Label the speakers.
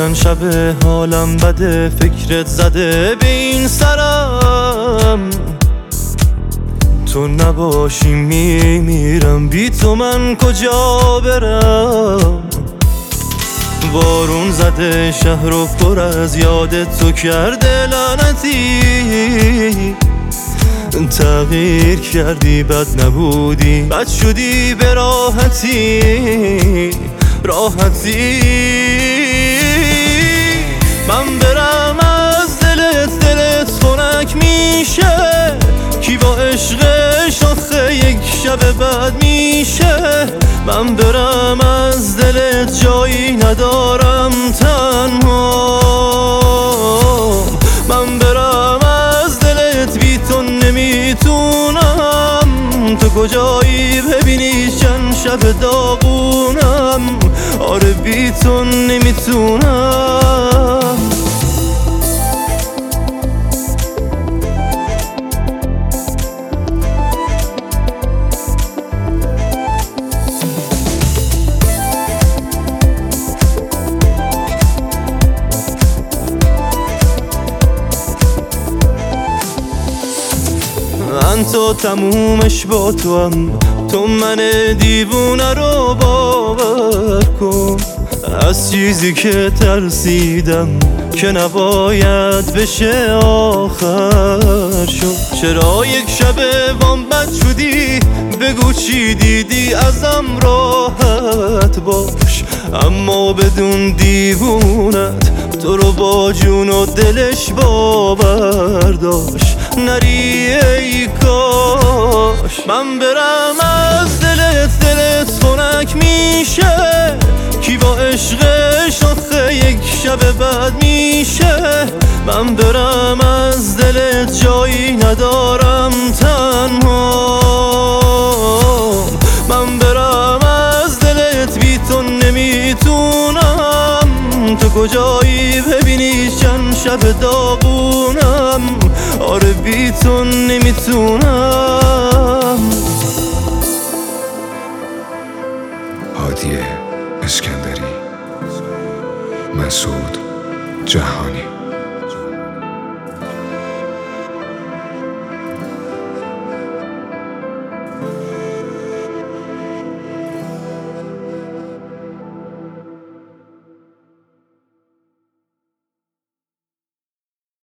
Speaker 1: چند شب حالم بده، فکرت زده به این سرم. تو نباشی میمیرم، بی تو من کجا برم؟ بارون زده شهر رو پر از یاد تو کرده لعنتی. تغییر کردی بد نبودی، بد شدی به راحتی. من برم از دلت خنک میشه، کی با عشقش آخه یک شب بعد میشه. من برم از دلت جایی ندارم تنها، من برم از دلت بی تو نمیتونم. تو کجایی ببینی چند شب داغونم، آره بی تو نمیتونم. من تو تمومش با تو هم، تو من دیوونه رو باور کن. از چیزی که ترسیدم که نباید بشه آخر شد. چرا یک شب وام بد شدی؟ بگو چی دیدی ازم راحت باش. اما بدون دیوونت تو رو با جون و دلش باور داشت. نری ای کاش من برم از دلت خنک میشه، کی با عشقش آخه یک شب بعد میشه. من برم از دلت جایی ندارم تنها، من برم از دلت بی تو نمیتونم. تو کجایی ببینی چند شب داغونم، آره بی تو نمیتونم.